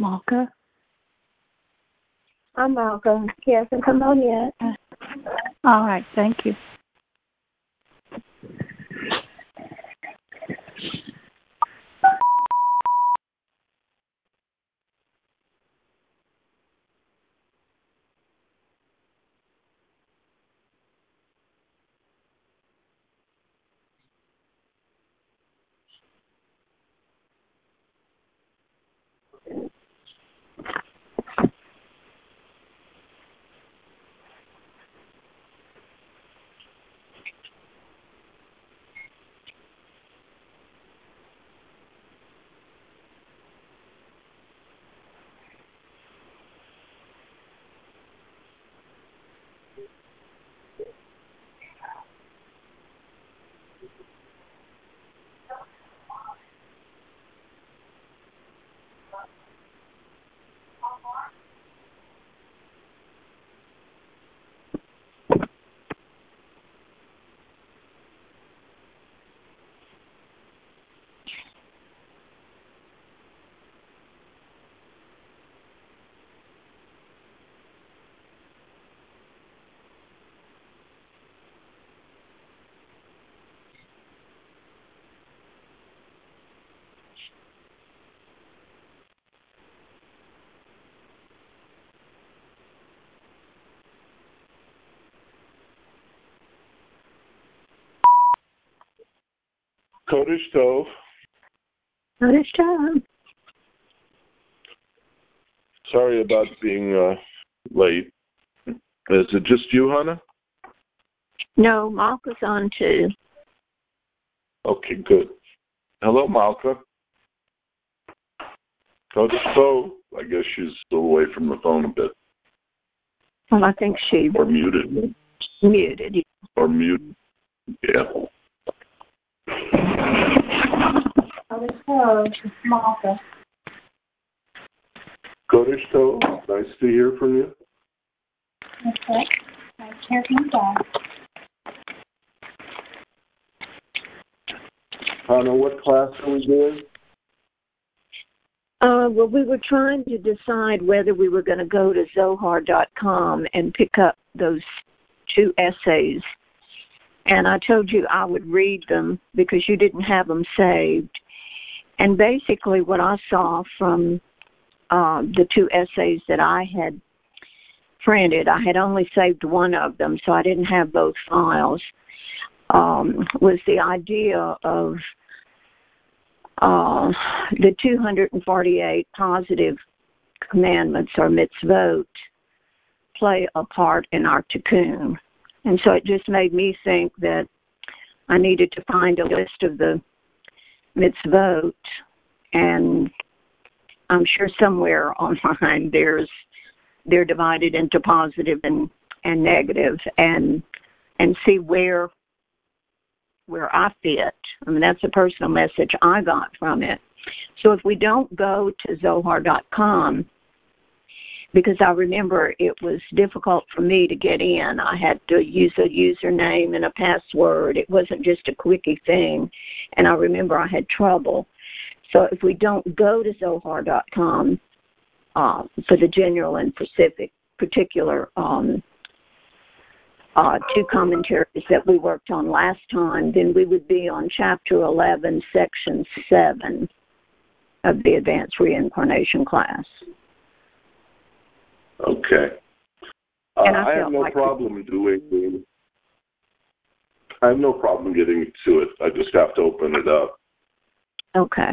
Malka? I'm Malka. He hasn't come on yet. All right, thank you. Kodesh Tov. Kodesh Tov. Sorry about being late. Is it just you, Hannah? No, Malka's on too. Okay, good. Hello, Malka. Kodesh Tov. I guess she's still away from the phone a bit. Well, I think she... Or muted. Muted. Or muted. Yeah. Kodesh Tov. Malka. Kodesh Tov. Nice to hear from you. Okay. Nice to hear from you, Dad. Hannah, what class are we doing? Well, we were trying to decide whether we were going to go to Zohar.com and pick up those 2 essays. And I told you I would read them because you didn't have them saved. And basically what I saw from the 2 essays that I had printed, I had only saved one of them, so I didn't have both files, was the idea of the 248 positive commandments or mitzvot play a part in our tikkun. And so it just made me think that I needed to find a list of the mitzvot, and I'm sure somewhere online they're divided into positive and negative, and see where I fit. I mean, that's a personal message I got from it. So if we don't go to Zohar.com, because I remember it was difficult for me to get in. I had to use a username and a password. It wasn't just a quickie thing, and I remember I had trouble. So if we don't go to Zohar.com for the general and particular 2 commentaries that we worked on last time, then we would be on Chapter 11, Section 7 of the Advanced Reincarnation class. Okay. I have no problem doing. I have no problem getting to it. I just have to open it up. Okay.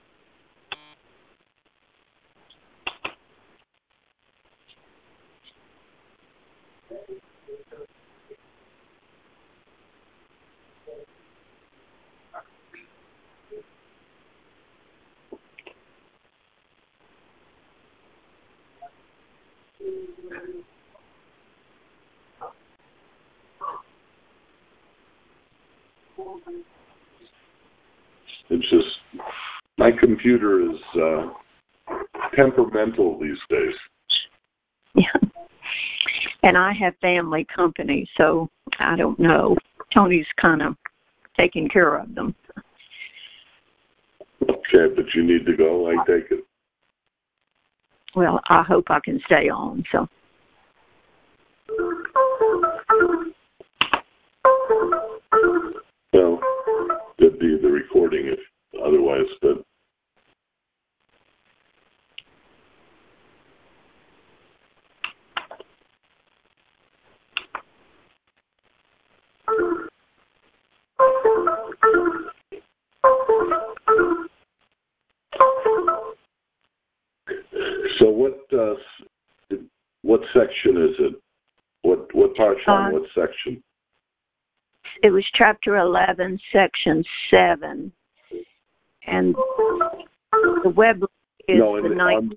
It's just my computer is temperamental these days. Yeah. And I have family company, so I don't know. Tony's kind of taking care of them. Okay, but you need to go, I take it. well, I hope I can stay on. So. Well, it'd be the recording if otherwise, but. So what section is it? What parsha? What section? It was chapter 11, section 7, and the web is no, the ninth.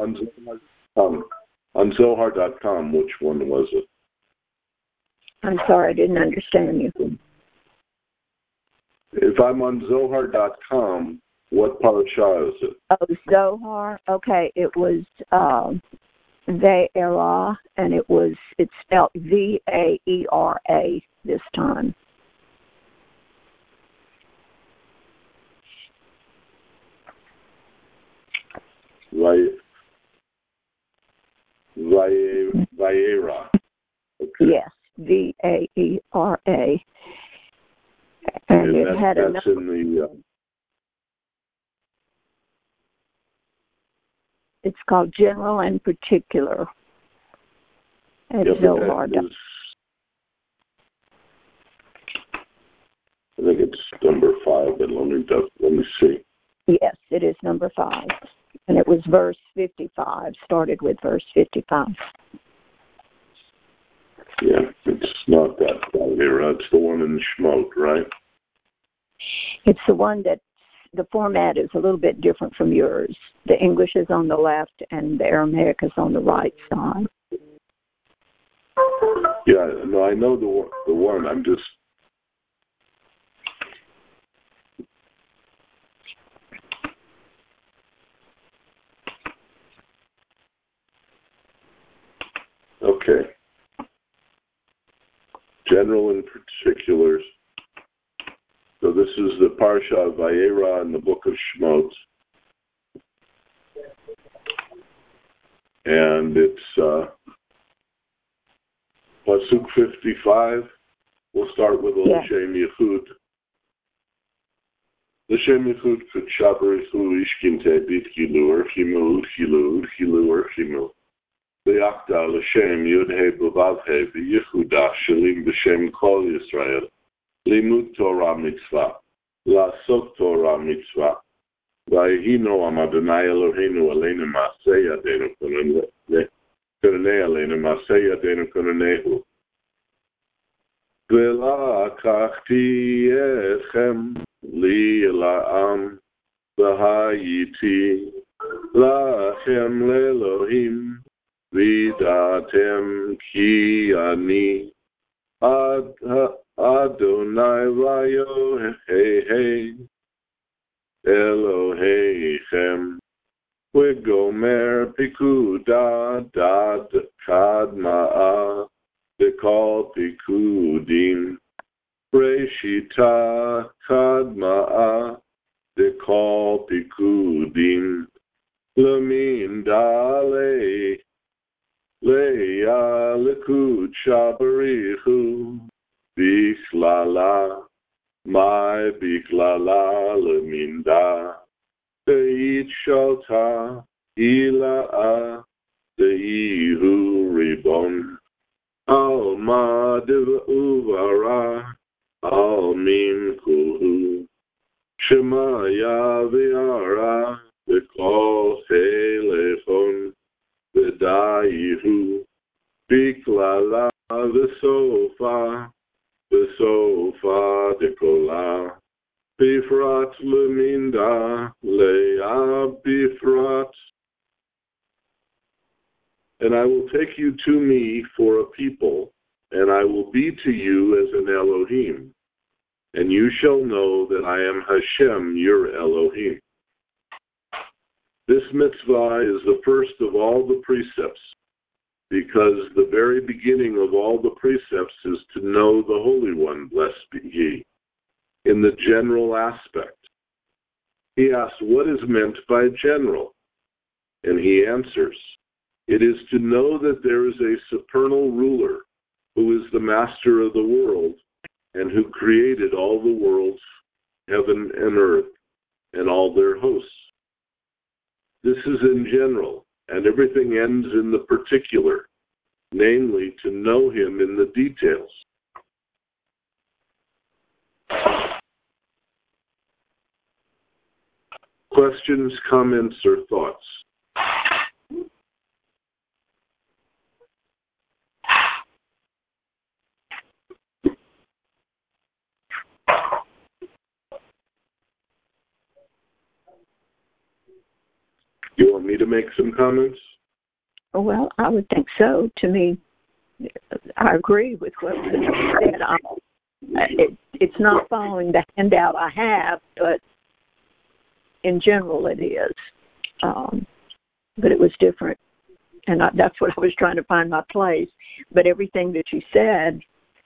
On Zohar.com, which one was it? I'm sorry, I didn't understand you. If I'm on Zohar.com, what parasha is it? Oh, Zohar. Okay, it was Vaera, and it's spelled Vaera this time. Vaera. Okay. Yes, Vaera. And it had that's in the. It's called General and Particular at Zohar. I think it's number 5, but let me see. Yes, it is number 5. And it was verse 55, started with verse 55. Yeah, it's not that Vaera. It's the one in Shemot, right? It's the one that the format is a little bit different from yours. The English is on the left and the Aramaic is on the right side. Yeah, no, I know the one. I'm just. Okay. General and particulars. So this is the Parsha of Vaera in the book of Shemot. And it's Pasuk 55. We'll start with L'Shem Yichud. L'Shem Yichud K'Sha B'Richu Ishkinte B'Tchilu Urchimu Udchilu Udchilu Urchimu V'Yakda L'Shem Yud-He B'Vav-He V'Yichuda Shalim B'Shem Kol Yisrael Limud Torah Mitzvah La'asok Torah Mitzvah V'Yehino Am Adonai Eloheinu Aleinu Ma'aseh Yadeinu Konanei Aleinu Ma'aseh Yadeinu Konanehu V'La'akachti Etchem Li La'am V'Hayiti La'achem Le'Elohim V'Datem Ki Ani Adonai Vayohei Eloheichem V'Gomer Pikuda Dad Kadma'a V'Kol Pikudim Reshita Kadma'a V'Kol Pikudim Lamin Dale Leia Likud Shabarichu Bichlala My Bichlala Laminda Beit Shota Ila'a Deihu Ribon Alma Div'uvara Almin Kuhu Shemaya V'ara V'kol Telefon V'dayihu Biklala V'sofa Dekola Bifrat Leminda Le'a Bifrat. And I will take you to me for a people, and I will be to you as an Elohim, and you shall know that I am Hashem, your Elohim. This mitzvah is the first of all the precepts, because the very beginning of all the precepts is to know the Holy One, blessed be He, in the general aspect. He asked, what is meant by general? And he answers, it is to know that there is a supernal ruler who is the master of the world and who created all the worlds, heaven and earth, and all their hosts. This is in general, and everything ends in the particular, namely to know him in the details. Questions, comments, or thoughts? You want me to make some comments? Well, I would think so. To me, I agree with what you said. It's not following the handout I have, but in general it is. But it was different, and that's what I was trying to find my place. But everything that you said,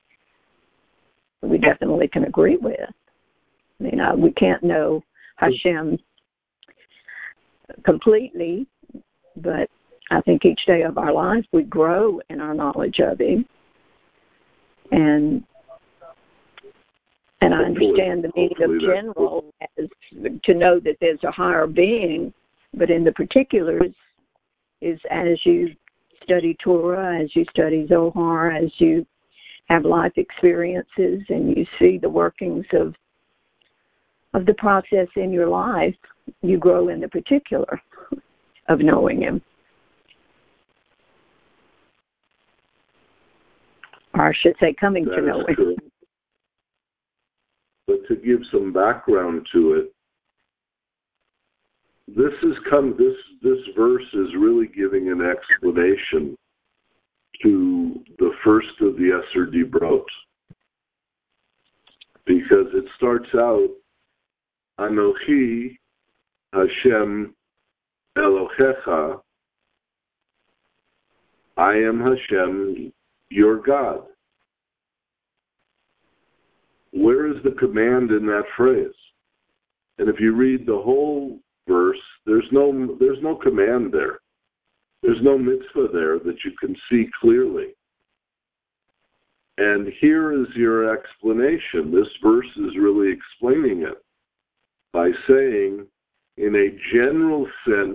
we definitely can agree with. I mean, we can't know Hashem completely, but I think each day of our life we grow in our knowledge of him. And I understand the meaning of general as to know that there's a higher being, but in the particulars is as you study Torah, as you study Zohar, as you have life experiences and you see the workings of the process in your life, you grow in the particular of knowing him. Or I should say coming to know him. True. But to give some background to it, this verse is really giving an explanation to the first of the Esser Dibrot, because it starts out, Anochi Hashem Elohecha, I am Hashem, your God. Where is the command in that phrase? And if you read the whole verse, there's no command there. There's no mitzvah there that you can see clearly. And here is your explanation. This verse is really explaining it by saying, in a general sense,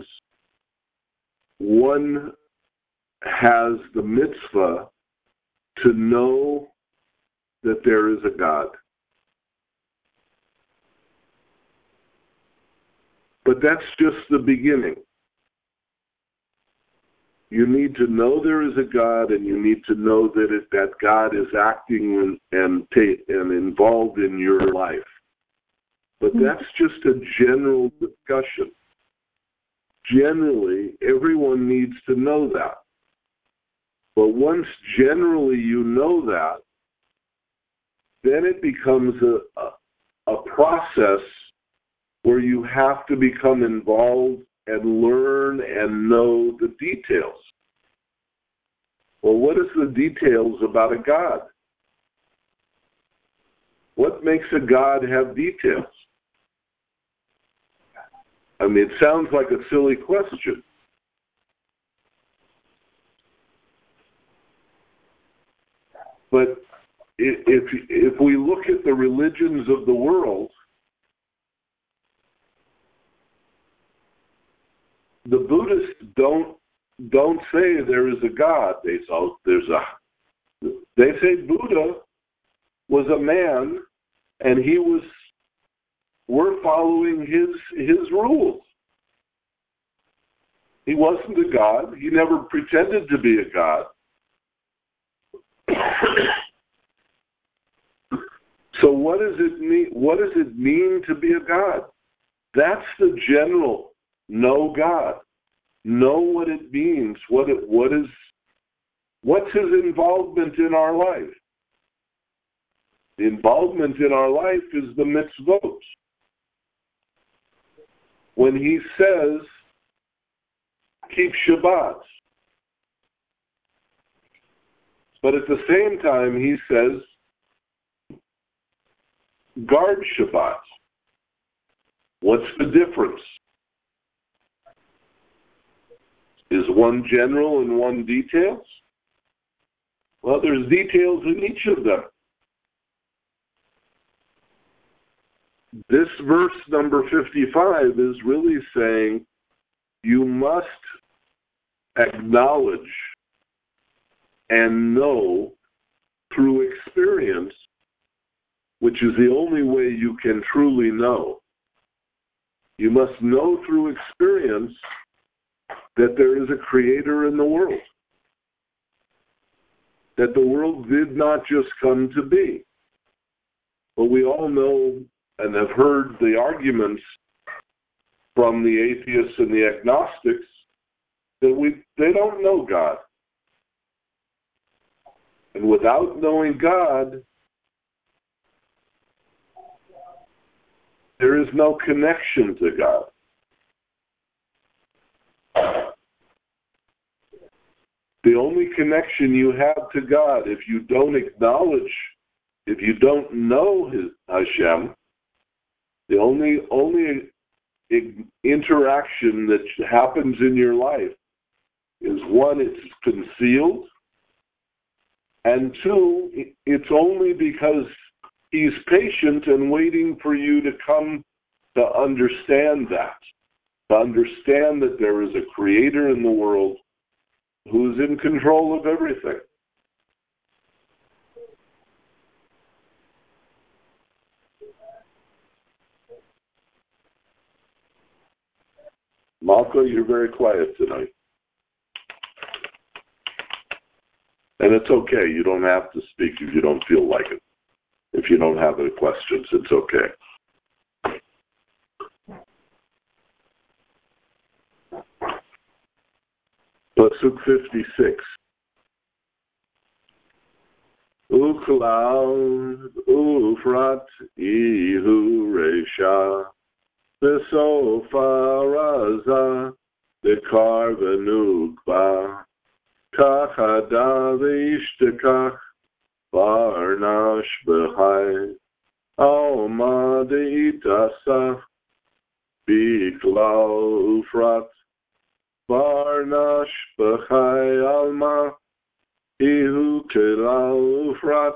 one has the mitzvah to know that there is a God. But that's just the beginning. You need to know there is a God, and you need to know that God is acting and involved in your life. But that's just a general discussion. Generally, everyone needs to know that. But once generally you know that, then it becomes a process where you have to become involved and learn and know the details. Well, what is the details about a God? What makes a God have details? I mean, it sounds like a silly question. But if we look at the religions of the world, the Buddhists don't say there is a God. They say Buddha was a man, and we're following his rules. He wasn't a God. He never pretended to be a God. So what does it mean? What does it mean to be a God? That's the general know God. Know what it means. What's his involvement in our life? The involvement in our life is the mitzvot. When he says, keep Shabbat, but at the same time he says, guard Is one general and one details? Well, there's details in each of them. This verse number 55 is really saying you must acknowledge and know through experience, which is the only way you can truly know. You must know through experience that there is a creator in the world. That the world did not just come to be. But we all know and have heard the arguments from the atheists and the agnostics that they don't know God. And without knowing God, there is no connection to God. The only connection you have to God, if you don't acknowledge, if you don't know Hashem, the only interaction that happens in your life is one, it's concealed, and two, it's only because He's patient and waiting for you to come to understand that there is a creator in the world who's in control of everything. Malka, you're very quiet tonight. And it's okay. You don't have to speak if you don't feel like it. If you don't have any questions, it's okay. Pasuk 56. Uklal ufrat ihu resha v'sofa raza v'karvenukba kachada v'ishtekach Barnash b'chai alma de'itasach biklal ufrat Barnash b'chai alma ihu kelal ufrat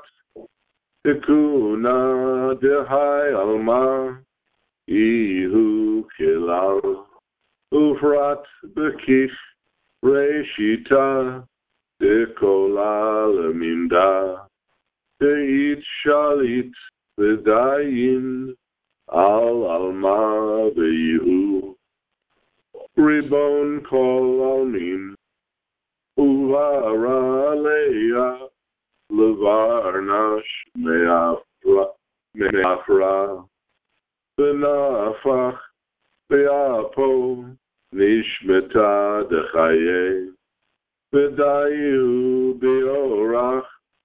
tikuna dehai alma ihu kelal ufrat b'kich reshita dekolal minda Deit shalit v'dayin al alma v'yihu Ribon kol almin uvara leya levarnash me'afra v'nafach v'apo nishmeta dechaye v'dayu b'orach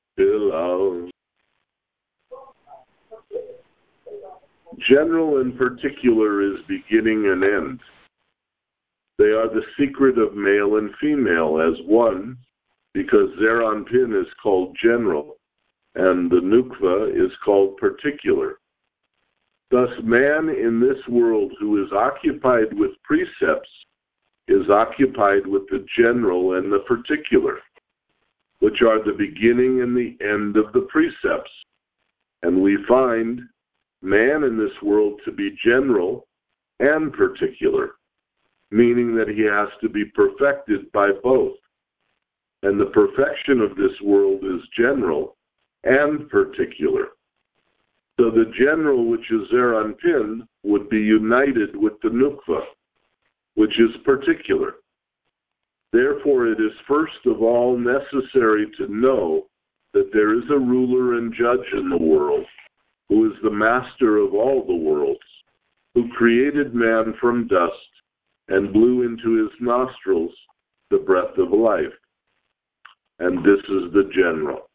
General and particular is beginning and end. They are the secret of male and female as one, because Zeranpin is called general, and the Nukva is called particular. Thus, man in this world who is occupied with precepts is occupied with the general and the particular, which are the beginning and the end of the precepts. And we find man in this world to be general and particular, meaning that he has to be perfected by both. And the perfection of this world is general and particular. So the general, which is Zeranpin, would be united with the Nukva, which is particular. Therefore, it is first of all necessary to know that there is a ruler and judge in the world, who is the master of all the worlds, who created man from dust and blew into his nostrils the breath of life. And this is the general.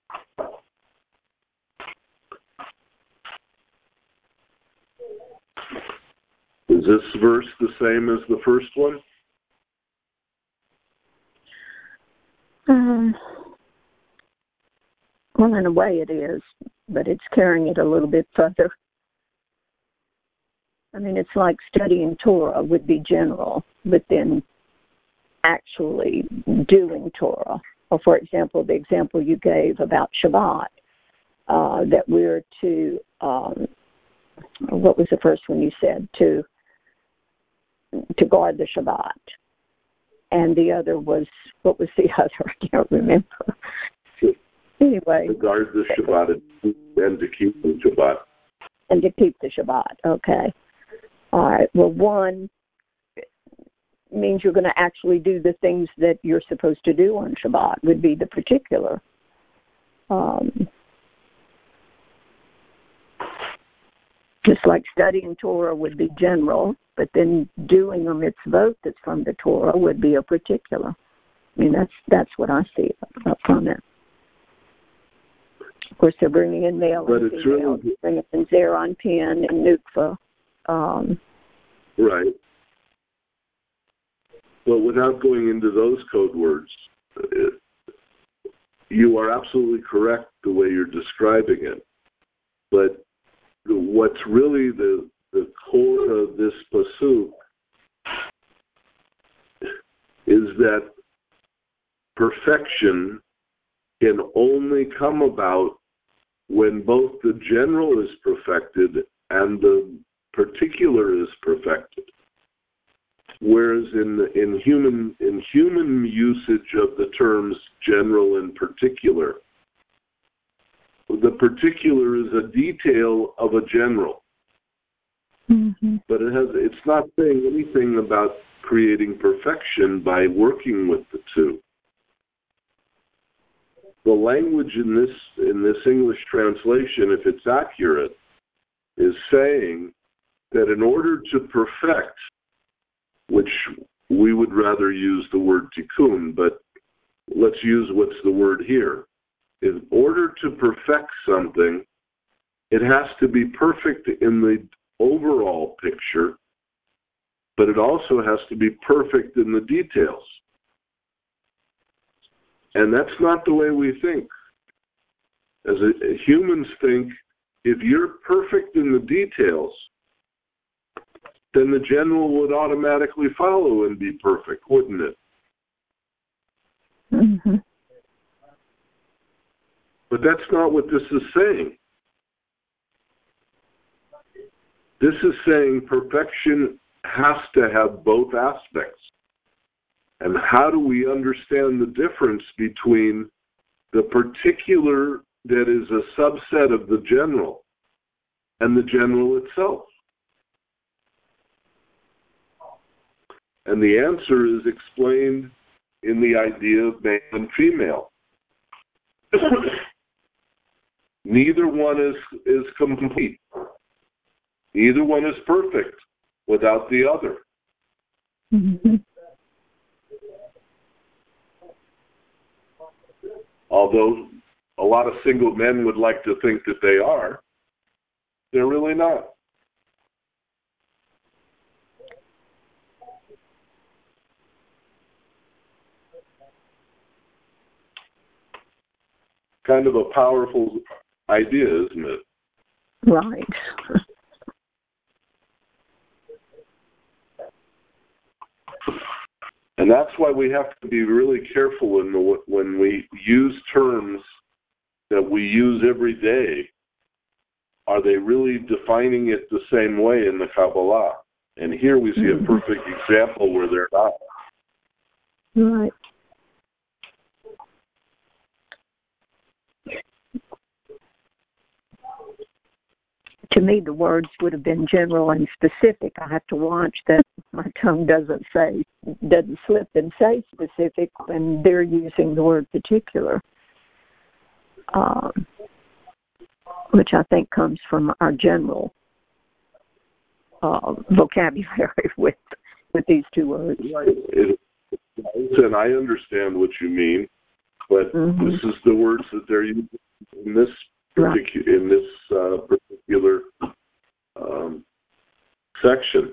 Is this verse the same as the first one? Well, in a way it is, but it's carrying it a little bit further. I mean, it's like studying Torah would be general, but then actually doing Torah. Or, for example, the example you gave about Shabbat, that we're to, what was the first one you said? To guard the Shabbat. And the other was, what was the other? I can't remember. Anyway. To guard the Shabbat and to keep the Shabbat. And to keep the Shabbat, okay. All right, well, one means you're going to actually do the things that you're supposed to do on Shabbat, would be the particular. Just like studying Torah would be general, but then doing a mitzvot that's from the Torah would be a particular. I mean, that's what I see from it. Of course, they're bringing in male and female, really, bringing in Zeron, Pin, and Nukva. Right. But without going into those code words, you are absolutely correct the way you're describing it. But what's really the core of this pasuk is that perfection can only come about when both the general is perfected and the particular is perfected. Whereas in human usage of the terms general and particular, the particular is a detail of a general. Mm-hmm. But it's not saying anything about creating perfection by working with the two. The language in this English translation, if it's accurate, is saying that in order to perfect, which we would rather use the word tikkun, but let's use what's the word here. In order to perfect something, it has to be perfect in the overall picture, but it also has to be perfect in the details. And that's not the way we think. As humans think, if you're perfect in the details, then the general would automatically follow and be perfect, wouldn't it? Mm-hmm. But that's not what this is saying. This is saying perfection has to have both aspects. And how do we understand the difference between the particular that is a subset of the general and the general itself? And the answer is explained in the idea of male and female. Neither one is complete. Neither one is perfect without the other. Mm-hmm. Although a lot of single men would like to think that they are, they're really not. Kind of a powerful idea, isn't it? Right. And that's why we have to be really careful when we use terms that we use every day. Are they really defining it the same way in the Kabbalah? And here we see a perfect example where they're not. Right. To me, the words would have been general and specific. I have to watch that my tongue doesn't slip and say specific when they're using the word particular, which I think comes from our general vocabulary with these two words. And I understand what you mean, but this is the words that they're using in this particular section.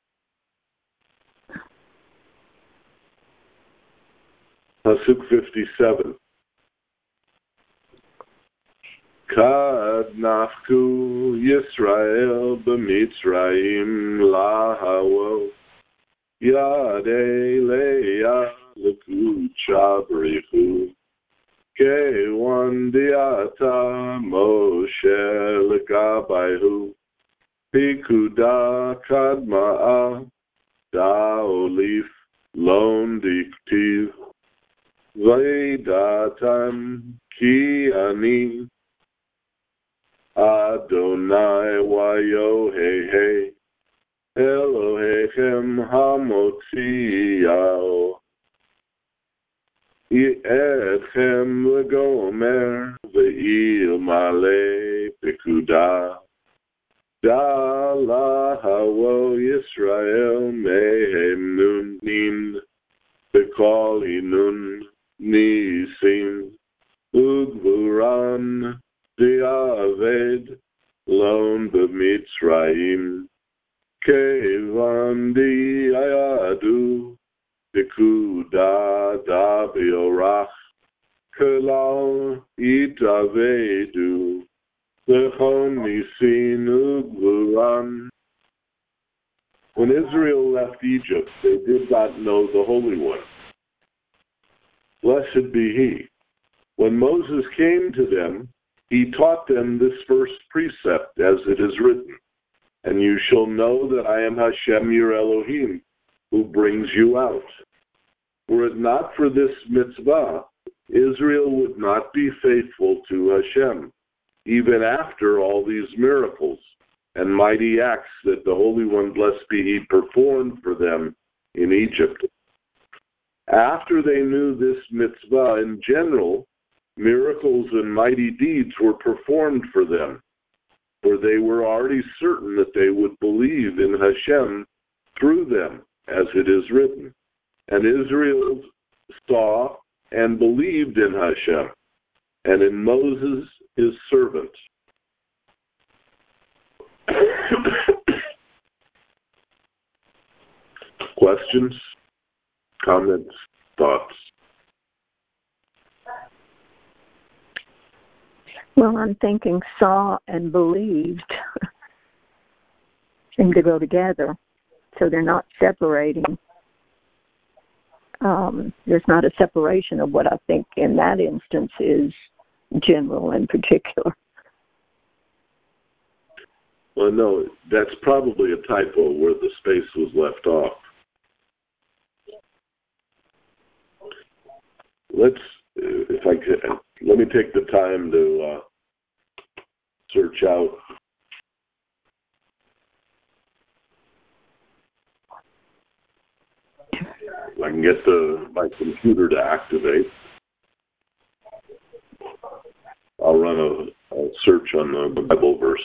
Pasuk 57. Kad nafku Yisrael b'Mitzrayim lahavo Yadei leah L'kucha B'richu Kewan Diata Moshe L'gabayhu Pikuda Kadma'a Da Olif Lon Diktiv Vaidatan Ki Ani Adonai Wayohei Elohechem Hamotziyao Etchem Legomer Ve'il Male Pekuda Da Lahawo Yisrael Mehem Nunin Bekol Inun Nisim Ugvuran Diaved Lon B'Mitzrayim Kevan Diayadu Pekuda Da Biorach Kelal Itavedu Lechon Nisin Ugvuran. When Israel left Egypt, they did not know the Holy One. Blessed be He. When Moses came to them, he taught them this first precept, as it is written, and you shall know that I am Hashem your Elohim, who brings you out. Were it not for this mitzvah, Israel would not be faithful to Hashem, even after all these miracles and mighty acts that the Holy One, blessed be He, performed for them in Egypt. After they knew this mitzvah in general, miracles and mighty deeds were performed for them, for they were already certain that they would believe in Hashem through them, as it is written. And Israel saw and believed in Hashem, and in Moses, his servant. Questions, comments, thoughts? Well, I'm thinking saw and believed seem to go together, so they're not separating. There's not a separation of what I think in that instance is general and particular. Well, no, that's probably a typo where the space was left off. If I could, let me take the time to search out if I can get my computer to activate. I'll run a search on the Bible verse.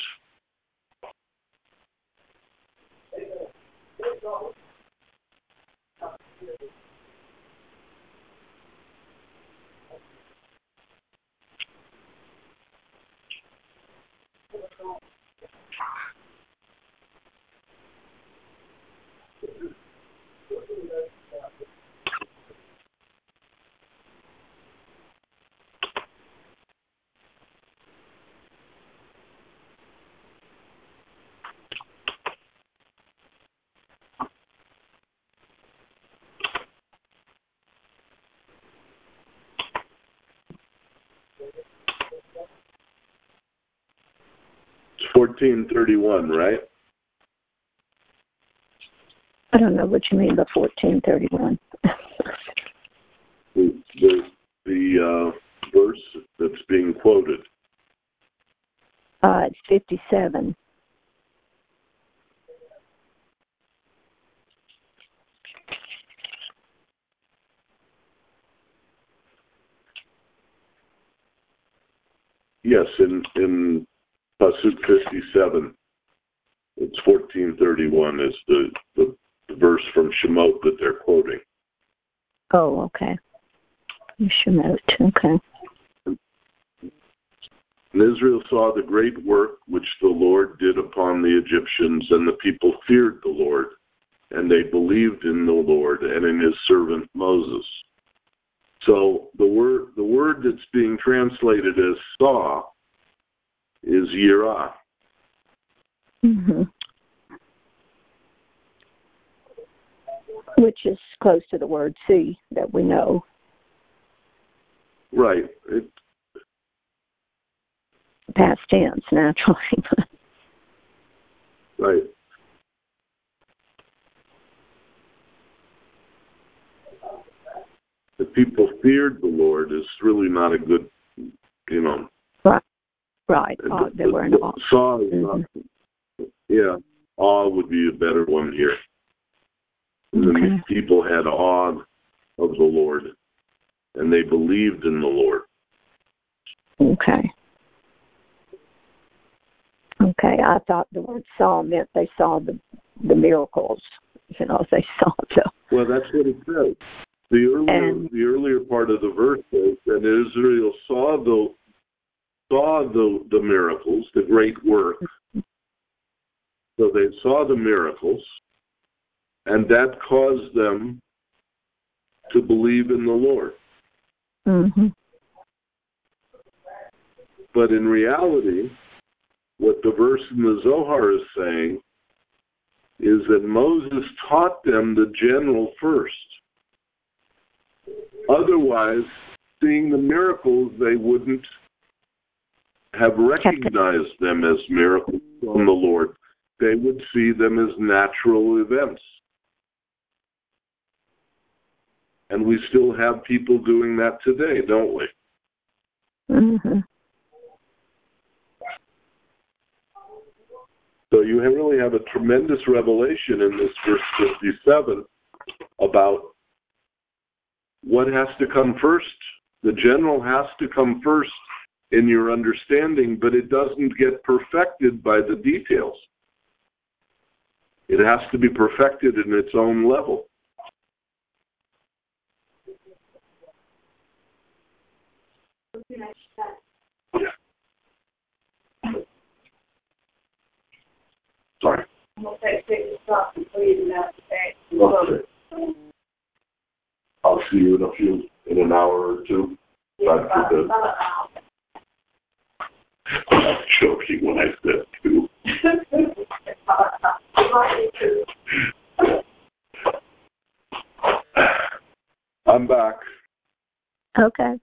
It's 1431, right? I don't know what you mean by 1431. the verse that's being quoted. It's 57. Yes, in Pasuk 57, it's 1431 is the verse from Shemot that they're quoting. Oh, okay. Shemot, okay. And Israel saw the great work which the Lord did upon the Egyptians, and the people feared the Lord, and they believed in the Lord and in his servant Moses. So the word that's being translated as saw is yirah. Mm-hmm. Which is close to the word see that we know. Right. Past tense, naturally. Right. If people feared the Lord is really not a good, Right. They were in awe. Saw is not. Yeah, awe would be a better one here. The people had awe of the Lord, and they believed in the Lord. Okay. I thought the word saw meant they saw the miracles. They saw the. Well, that's what it says. The earlier part of the verse says that Israel saw the miracles, the great work. So they saw the miracles, and that caused them to believe in the Lord. Mm-hmm. But in reality, what the verse in the Zohar is saying is that Moses taught them the general first. Otherwise, seeing the miracles, they wouldn't have recognized them as miracles from the Lord. They would see them as natural events. And we still have people doing that today, don't we? Mm-hmm. So you really have a tremendous revelation in this verse 57 about what has to come first. The general has to come first in your understanding, but it doesn't get perfected by the details. It has to be perfected in its own level. Yeah. Sorry. I'll see you in an hour or two. I'm joking when I said two. I'm back. Okay.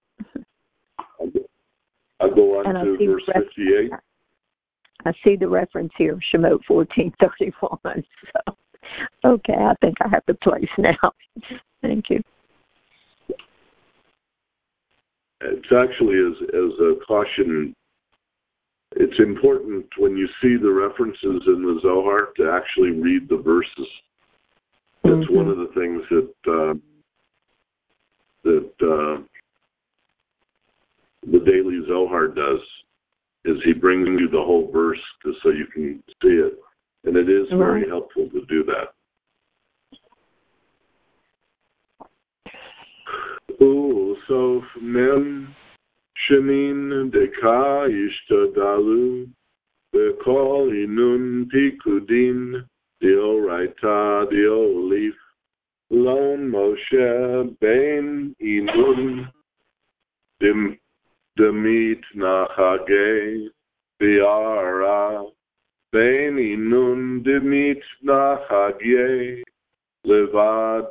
I'll go on to verse 58. I see the reference here, Shemot 14:31. So, okay, I think I have the place now. Thank you. It's actually as a caution. It's important when you see the references in the Zohar to actually read the verses. That's one of the things that the Daily Zohar does, is he brings you the whole verse so you can see it. And it is very helpful to do that. Sof mem shenin deka ishtadalu bekol inun pikudin dioraita diolif lon Moshe ben inun demit nachage biara ben inun demit nachage levad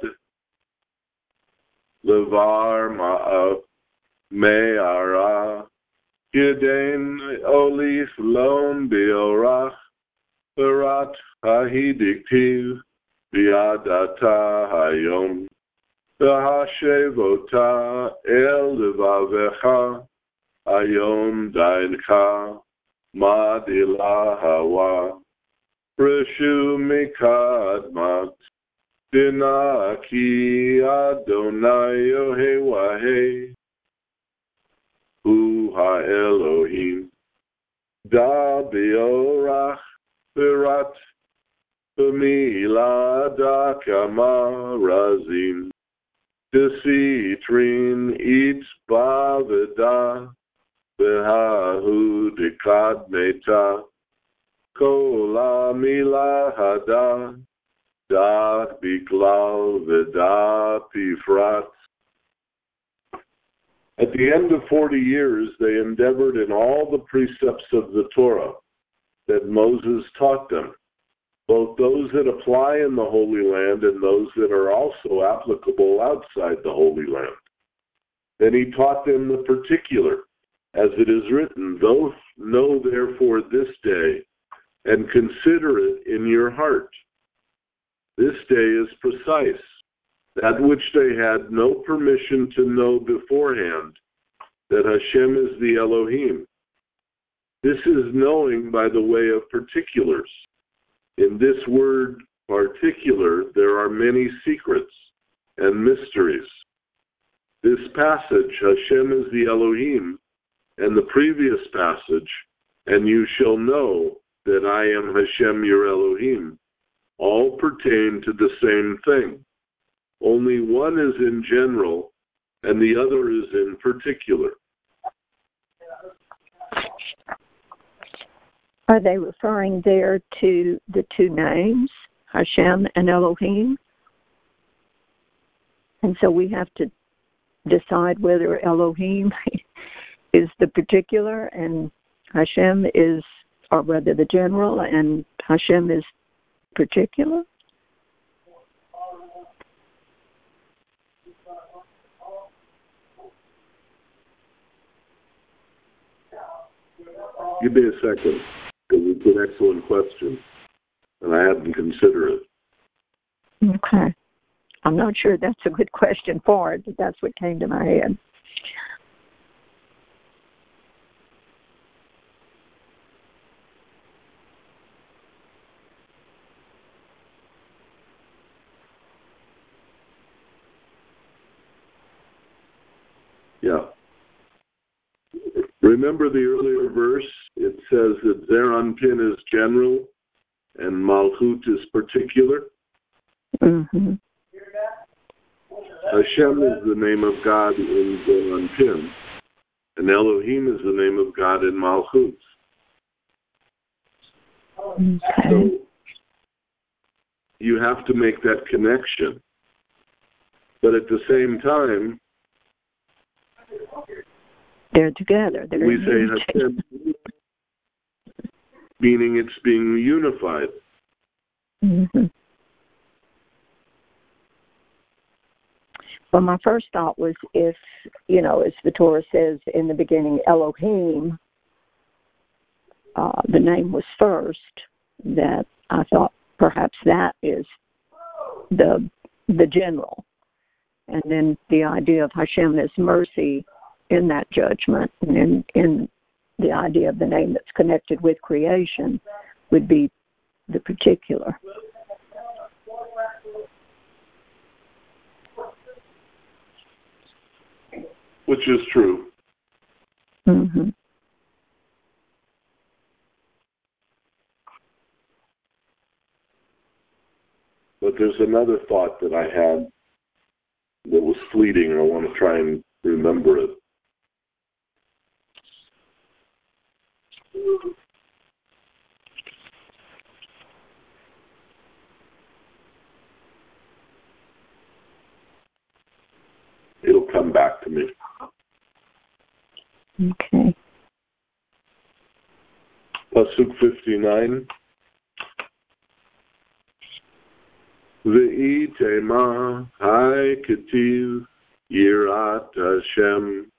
levar ma'av me'ara Yeden olif lon biorach berat hahidiktiv biadata hayom v'hashevota el levavecha hayom daincha madila hawa reshu mikadmat Dinaki Adonai Yohewahe Hu HaElohim Da Beorach Berat B'mila Dakama Razim Desitrin Itz Baveda Behahu Dekad Meta Kola Mila Hada Da Biklal Veda Pifrat. At the end of 40 years, they endeavored in all the precepts of the Torah that Moses taught them both those that apply in the Holy Land and those that are also applicable outside the Holy Land. Then he taught them the particular, as it is written, know therefore this day, and consider it in your heart. This day is precise, that which they had no permission to know beforehand, that Hashem is the Elohim. This is knowing by the way of particulars. In this word particular, there are many secrets and mysteries. This passage, Hashem is the Elohim, and the previous passage, and you shall know that I am Hashem your Elohim, all pertain to the same thing. Only one is in general, and the other is in particular. Are they referring there to the two names, Hashem and Elohim? And so we have to decide whether Elohim is the particular and Hashem is, or whether the general and Hashem is particular? Give me a second, because it's an excellent question, and I hadn't considered it. Okay. I'm not sure that's a good question for it, but that's what came to my head. Yeah. Remember the earlier verse? It says that Zeir Anpin is general and Malchut is particular. Mm-hmm. Hashem is the name of God in Zeir Anpin, and Elohim is the name of God in Malchut. Okay. So you have to make that connection. But at the same time, they're together. We say Hashem, meaning it's being unified. Mm-hmm. Well, my first thought was if, as the Torah says in the beginning, Elohim, the name was first, that I thought perhaps that is the general. And then the idea of Hashem as mercy in that judgment, and in the idea of the name that's connected with creation would be the particular. Which is true. Mm-hmm. But there's another thought that I had that was fleeting, and I want to try and remember it. It'll come back to me. Okay. Pasuk 59. Ve'i tema hai ketiv yirat Hashem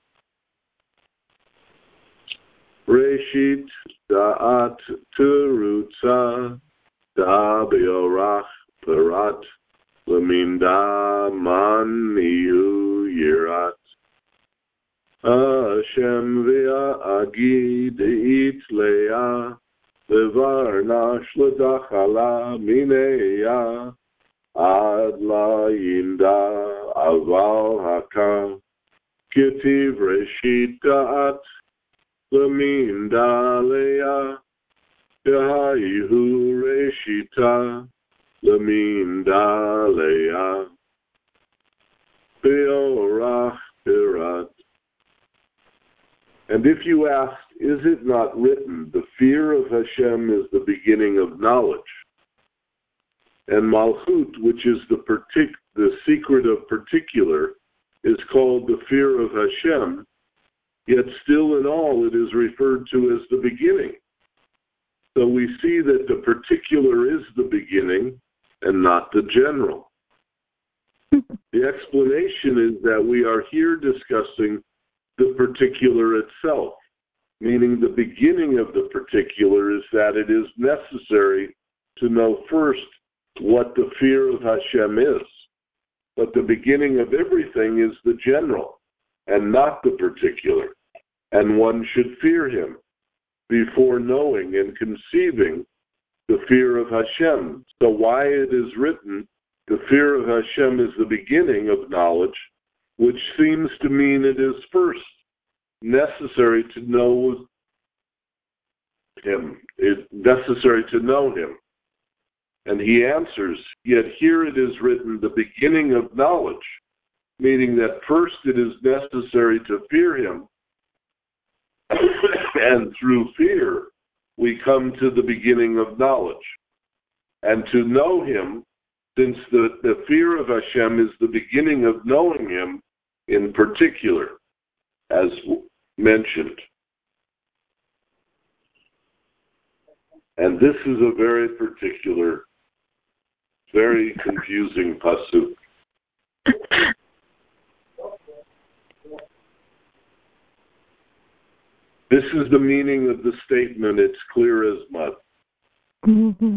Reshit da'at terutza da beorach perat leminda maniu yirat Hashem ve'agi de'it leah levarnash ledachala mineya ad la yinda aval haka ketiv reshit da'at leminda leah Yahayihu reshita leminda leah beorach pirat. And if you ask, is it not written, the fear of Hashem is the beginning of knowledge? And Malchut, which is the secret of particular, is called the fear of Hashem, yet still in all it is referred to as the beginning. So we see that the particular is the beginning and not the general. The explanation is that we are here discussing the particular itself, meaning the beginning of the particular is that it is necessary to know first what the fear of Hashem is. But the beginning of everything is the general and not the particular. And one should fear him before knowing and conceiving the fear of Hashem. So why it is written, the fear of Hashem is the beginning of knowledge, which seems to mean it is first necessary to know him. It's necessary to know him. And he answers, yet here it is written, the beginning of knowledge, meaning that first it is necessary to fear him, and through fear we come to the beginning of knowledge. And to know him, since the fear of Hashem is the beginning of knowing him in particular, as mentioned. And this is a very particular, very confusing pasuk. This is the meaning of the statement, it's clear as mud. Mm-hmm.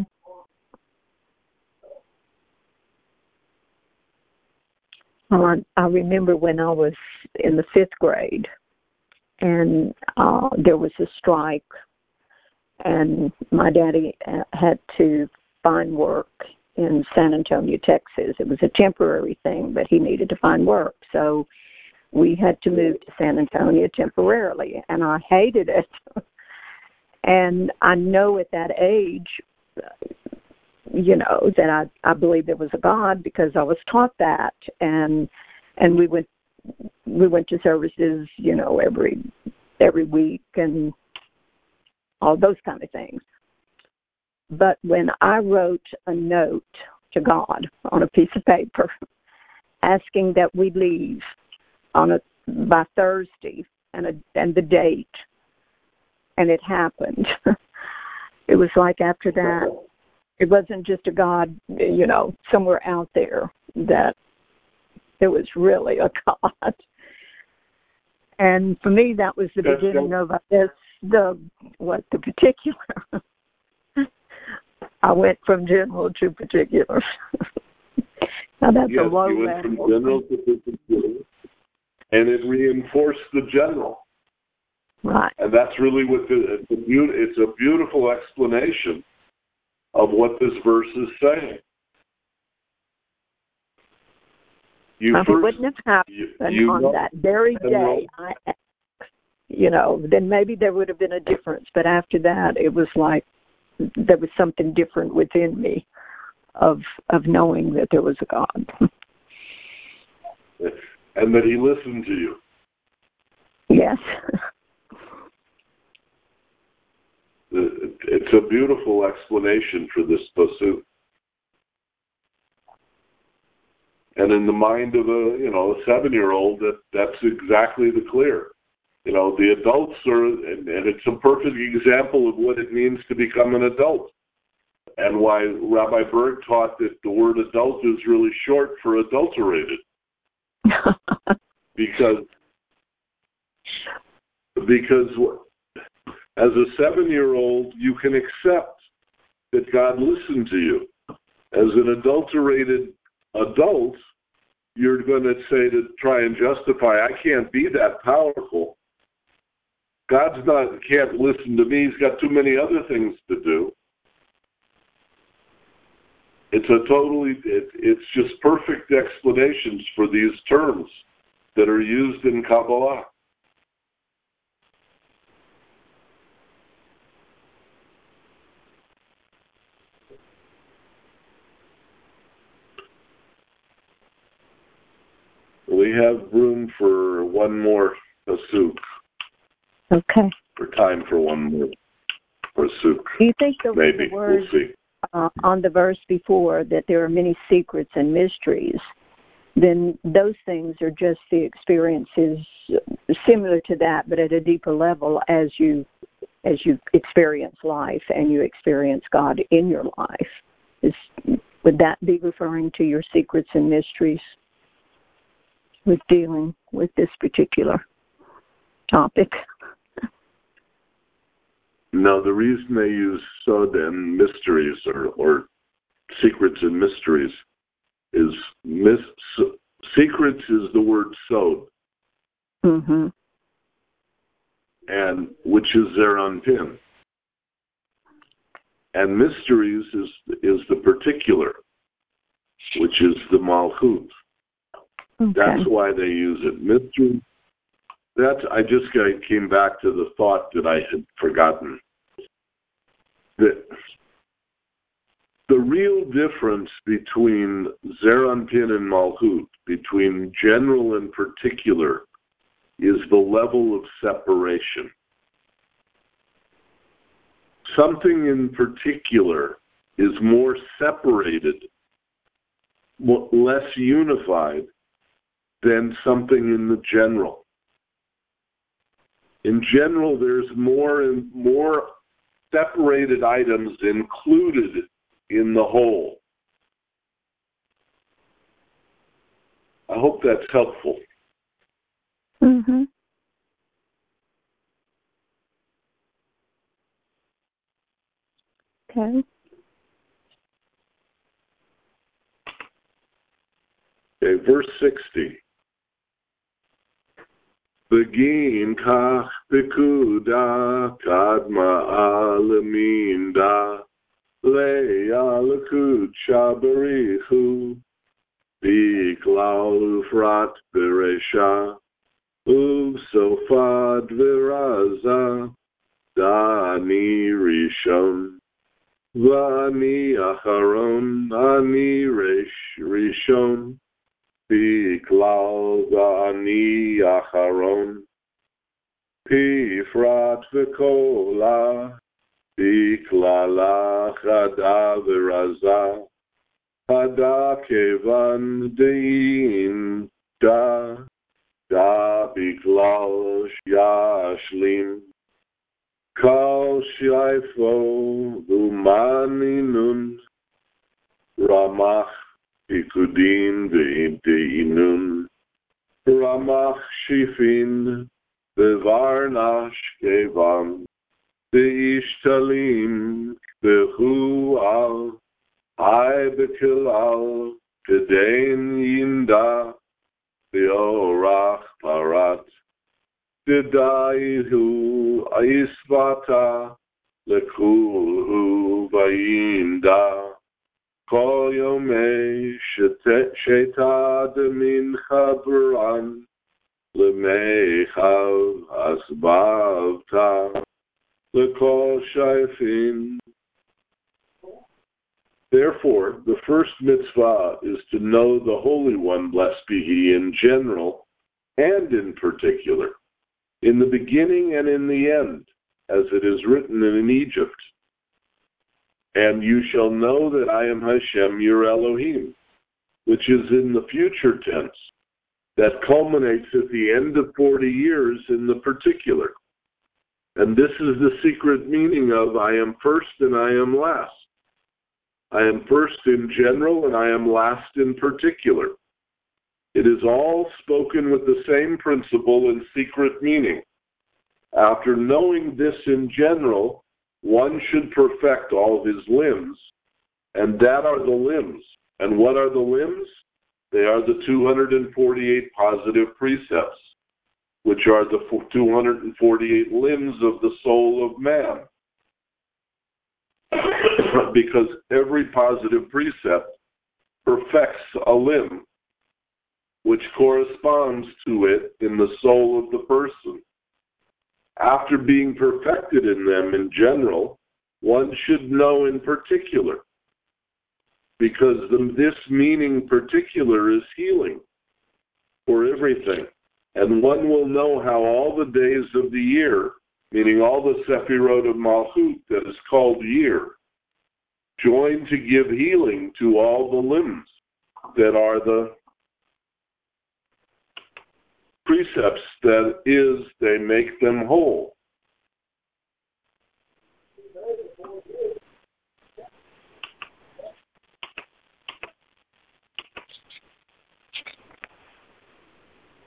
I remember when I was in the 5th grade, and there was a strike, and my daddy had to find work in San Antonio, Texas. It was a temporary thing, but he needed to find work. So we had to move to San Antonio temporarily, and I hated it. And I know at that age, that I believed there was a God because I was taught that, and we went to services, every week and all those kind of things. But when I wrote a note to God on a piece of paper asking that we leave by Thursday and the date, and it happened, it was like after that, it wasn't just a God, somewhere out there, that there was really a God. And for me, that was the beginning of the particular. I went from general to particular. Now that's a low you went from general to particular, and it reinforced the general. Right. And that's really what it's a beautiful explanation of what this verse is saying. It wouldn't have happened on that very day. Then maybe there would have been a difference. But after that, it was like there was something different within me of knowing that there was a God. And that he listened to you. Yes. It's a beautiful explanation for this pasuk. And in the mind of a 7-year-old, that's exactly the clear. The adults are, and it's a perfect example of what it means to become an adult. And why Rabbi Berg taught that the word adult is really short for adulterated. because as a 7-year-old, you can accept that God listened to you. As an adulterated adult, you're going to say, to try and justify, I can't be that powerful. God can't listen to me. He's got too many other things to do. It's just perfect explanations for these terms that are used in Kabbalah. We have room for one more pasuk. Okay. For time for one more pasuk. Do you think the Maybe. Word, we'll see. On the verse before that there are many secrets and mysteries, then those things are just the experiences similar to that, but at a deeper level as you as you experience life and you experience God in your life. Would that be referring to your secrets and mysteries with dealing with this particular topic? No, the reason they use sod and mysteries or secrets and mysteries is secrets is the word sod, mm-hmm. and which is Zeranpin, and mysteries is the particular, which is the Malchut. Okay. That's why they use it. Mystery. I came back to the thought that I had forgotten. That the real difference between Zeranpin and Malchut, between general and particular, is the level of separation. Something in particular is more separated, less unified than something in the general. In general, there's more and more separated items included in the whole. I hope that's helpful. Mm-hmm. Okay. Okay, verse 60. Begin kach bekuda kadma alaminda leya lekut shabarichu biklal ufrat beresha uvsofad viraza dani rishon vani acharon ani rishon Biklal v'ani acharon, pifrat v'kola, biklala chada v'raza, hada kevan dein da biklal yashlim, kal shaifo v'maninun, ramach Ikudin ve'inun, Ramach shifin, ve'varnash kevan, ve'ishtalim, ve'hu'al, I bekilal, kedain yinda, ve'orach parat, Dedaihu aisvata, lekulhu va'yinda, Kol yomei sheta demin chabran lemechav asbavta lekol shaifin. Therefore, the first mitzvah is to know the Holy One, blessed be He, in general and in particular, in the beginning and in the end, as it is written in Egypt. And you shall know that I am Hashem, your Elohim, which is in the future tense, that culminates at the end of 40 years in the particular. And this is the secret meaning of I am first and I am last. I am first in general and I am last in particular. It is all spoken with the same principle and secret meaning. After knowing this in general, one should perfect all his limbs, and that are the limbs. And what are the limbs? They are the 248 positive precepts, which are the 248 limbs of the soul of man. Because every positive precept perfects a limb, which corresponds to it in the soul of the person. After being perfected in them in general, one should know in particular, because this meaning particular is healing for everything. And one will know how all the days of the year, meaning all the Sephirot of Malchut that is called year, join to give healing to all the limbs that are the precepts, that is, they make them whole.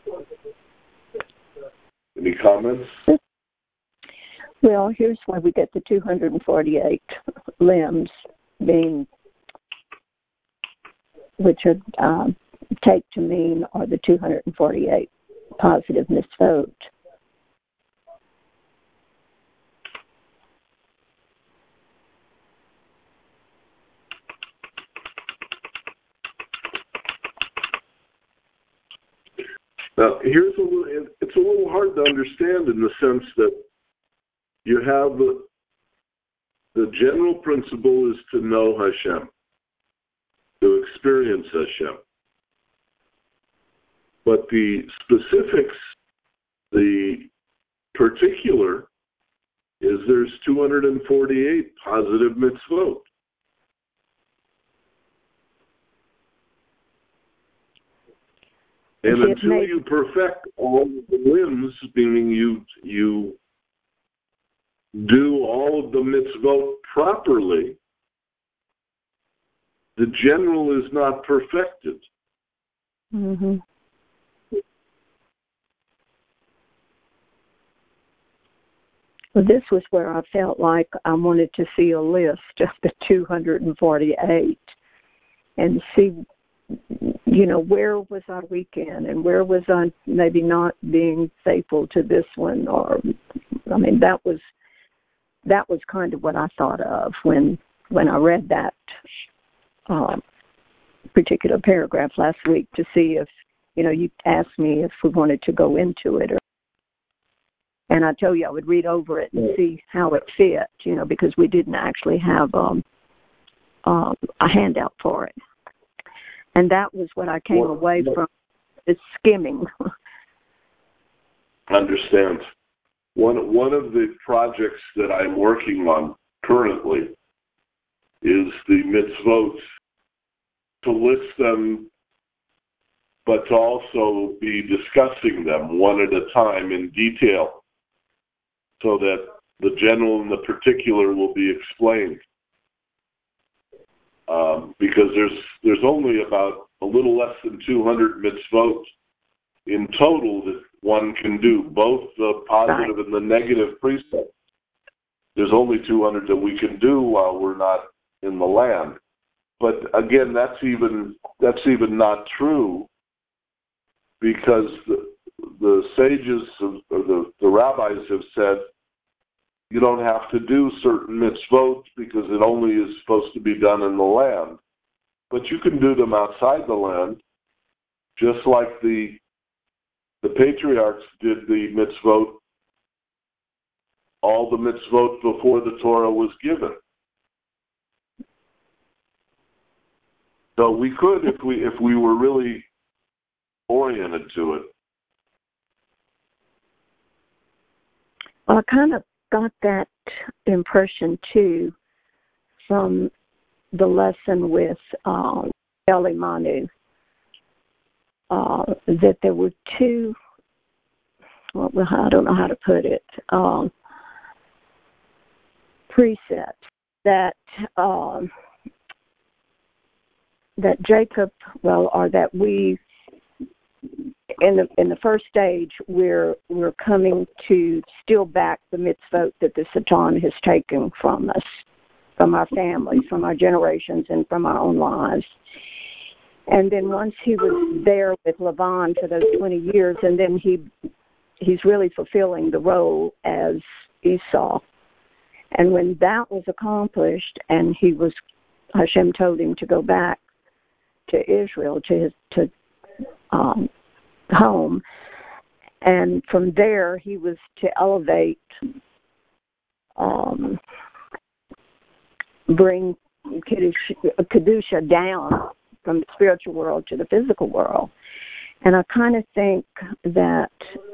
Any comments? Well, here's where we get the 248 limbs being, which would take to mean are the 248 positive misvote. Now, it's a little hard to understand in the sense that you have the general principle is to know Hashem, to experience Hashem. But the specifics, the particular, is there's 248 positive mitzvot. And until you perfect all the limbs, meaning you do all of the mitzvot properly, the general is not perfected. Mm-hmm. Well, this was where I felt like I wanted to see a list of the 248 and see, where was I weak in and where was I maybe not being faithful to this one, or, that was kind of what I thought of when I read that particular paragraph last week, to see if, you asked me if we wanted to go into it, and I told you I would read over it and see how it fit, because we didn't actually have a handout for it. And that was what I came away from, is skimming. Understand. One of the projects that I'm working on currently is the mitzvot, to list them, but to also be discussing them one at a time in detail, so that the general and the particular will be explained. Because there's only about a little less than 200 mitzvot in total that one can do, both the positive and the negative precepts. There's only 200 that we can do while we're not in the land. But again, that's even not true, because the sages or the rabbis have said you don't have to do certain mitzvot because it only is supposed to be done in the land. But you can do them outside the land, just like the patriarchs did the mitzvot, all the mitzvot before the Torah was given. So we could, if we were really oriented to it. Well, I kind of got that impression too from the lesson with Eli Manu, that there were two, well, I don't know how to put it, precepts that Jacob, or that we, in the first stage, we're coming to steal back the mitzvot that the Satan has taken from us, from our families, from our generations, and from our own lives. And then once he was there with Laban for those 20 years, and then he's really fulfilling the role as Esau. And when that was accomplished, and Hashem told him to go back to Israel, to home, and from there he was to elevate, bring Kedusha down from the spiritual world to the physical world. And I kind of think that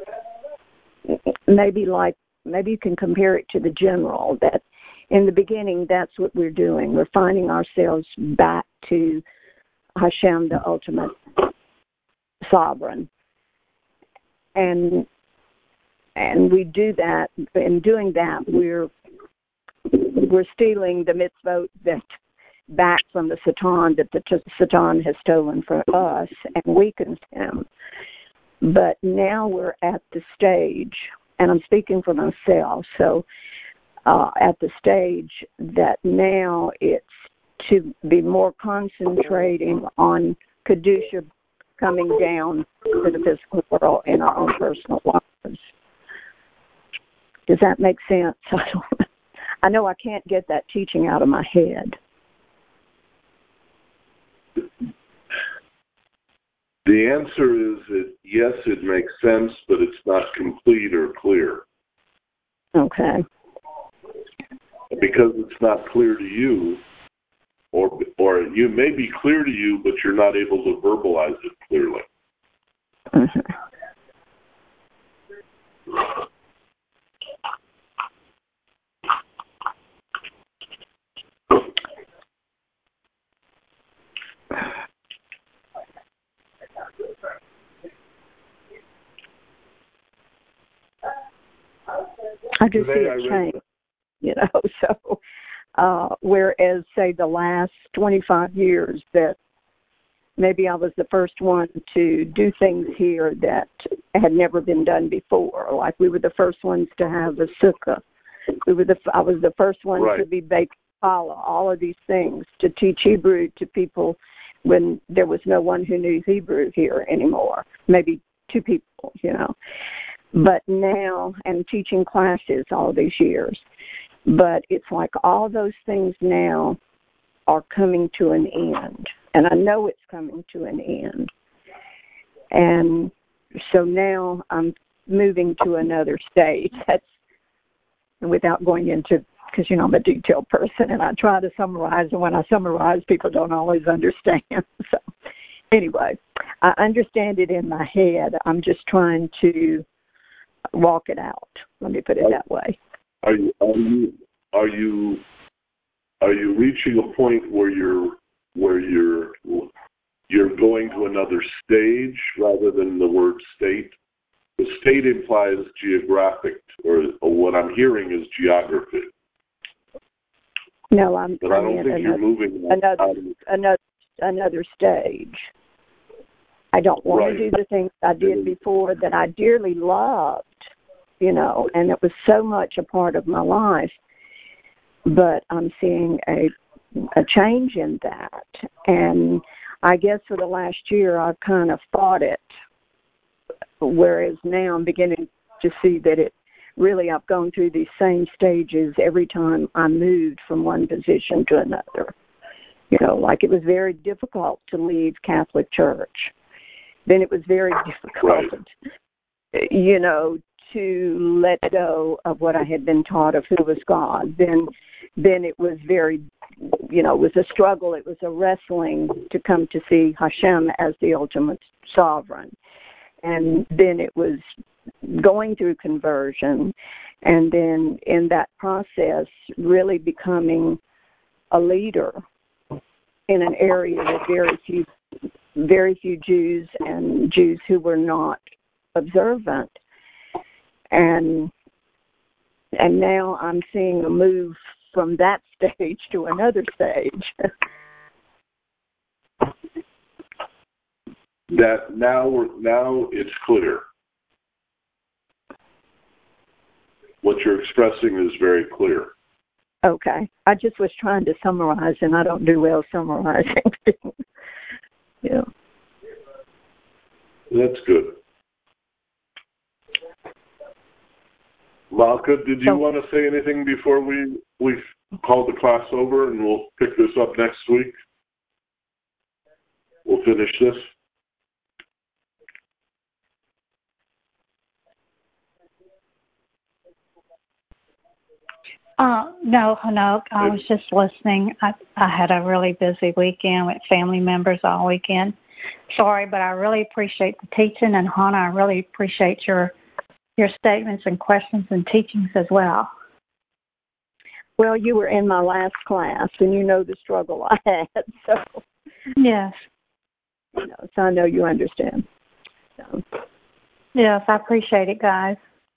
maybe you can compare it to the general, that in the beginning that's what we're doing. We're finding ourselves back to Hashem, the ultimate sovereign. And we do that. In doing that, we're stealing the mitzvot that back from the Satan, that the Satan has stolen from us and weakens him. But now we're at the stage, and I'm speaking for myself, so at the stage that now it's to be more concentrating on Kedusha coming down to the physical world in our own personal lives. Does that make sense? I know I can't get that teaching out of my head. The answer is that yes, it makes sense, but it's not complete or clear. Okay. Because it's not clear to you, or you may be clear to you, but you're not able to verbalize it clearly. Mm-hmm. I just see a change, so whereas, say, the last 25 years that maybe I was the first one to do things here that had never been done before, like we were the first ones to have a sukkah. I was the first one to be baked challah, all of these things, to teach Hebrew to people when there was no one who knew Hebrew here anymore, maybe two people, But now, and teaching classes all these years, but it's like all those things now are coming to an end. And I know it's coming to an end. And so now I'm moving to another stage. That's without going into, because, I'm a detailed person, and I try to summarize, and when I summarize, people don't always understand. So anyway, I understand it in my head. I'm just trying to walk it out. Let me put it that way. Are you reaching a point where you're going to another stage rather than the word state? The state implies geographic, or what I'm hearing is geography. No, I don't think you're moving another stage. I don't want to do the things I did before that I dearly loved, and it was so much a part of my life. But I'm seeing a change in that. And I guess for the last year, I've kind of fought it, whereas now I'm beginning to see that I've gone through these same stages every time I moved from one position to another. Like it was very difficult to leave Catholic Church. Then it was very difficult, to let go of what I had been taught of who was God. Then it was very, it was a struggle. It was a wrestling to come to see Hashem as the ultimate sovereign. And then it was going through conversion, and then in that process really becoming a leader in an area with very few Jews and Jews who were not observant. And now I'm seeing a move from that stage to another stage. That now it's clear. What you're expressing is very clear. Okay. I just was trying to summarize, and I don't do well summarizing things. Yeah. That's good. Malka, did you want to say anything before we call the class over, and we'll pick this up next week? We'll finish this. No, I was just listening. I had a really busy weekend with family members all weekend. Sorry, but I really appreciate the teaching, and Hannah, I really appreciate your statements and questions and teachings as well. Well, you were in my last class, and you know the struggle I had. So yes, so I know you understand. So. Yes, I appreciate it, guys.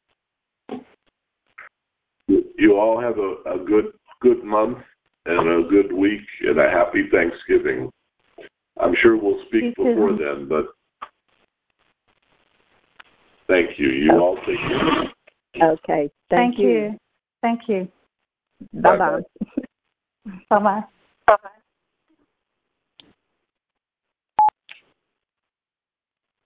You all have a good month and a good week and a happy Thanksgiving. I'm sure we'll speak before then, but Thank you. You all take care. Okay. Thank you. Thank you. Bye-bye. Bye-bye. Bye-bye.